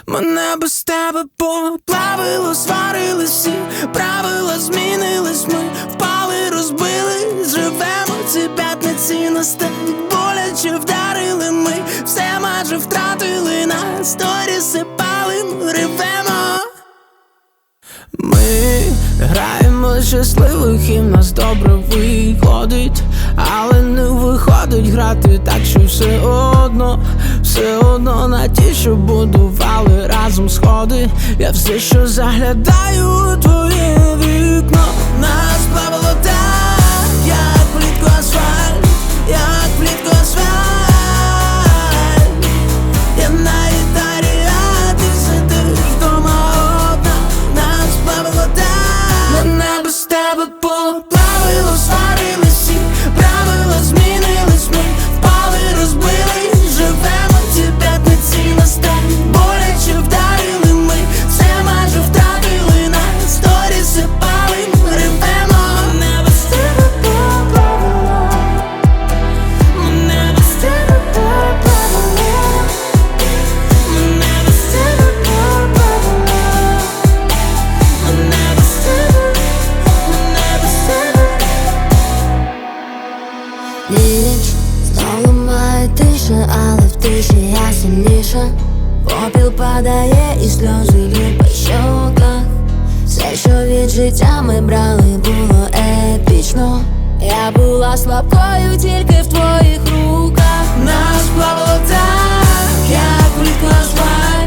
Мене без тебе поплавило, сварились всі, правила змінились, ми впали, розбились, живемо ці п'ятниці настають, боляче вдарили ми, все майже втратили, на сторіси палим, ревемо. Ми граємо щасливих і в нас добре виходить, але не виходить грати так, що все одно на ті, що будували разом сходи. Я все, що заглядаю у твоє вікно. Нас плавало так, як плітку асфальт, як плітку асфальт. Я на гітарі, а ти сидиш вдома одна. Нас плавало так, мене без тебе поплавило, сварились всі, правила змінились, ми впали, розбились, живемо ці п'ятниці настають, боляче вдарили ми, все майже втратили, на сторіси палим, ревемо. Мене без тебе поплавило, мене без тебе поплавило, мене без тебе поплавило, мене без тебе, мене без тебе. Ніч знову має тиша, але в тиші я сильніша. Попіл падає і сльози лють по щоках. Все, що від життя ми брали, було епічно. Я була слабкою тільки в твоїх руках. Нас плавало так, як влітку асфальт,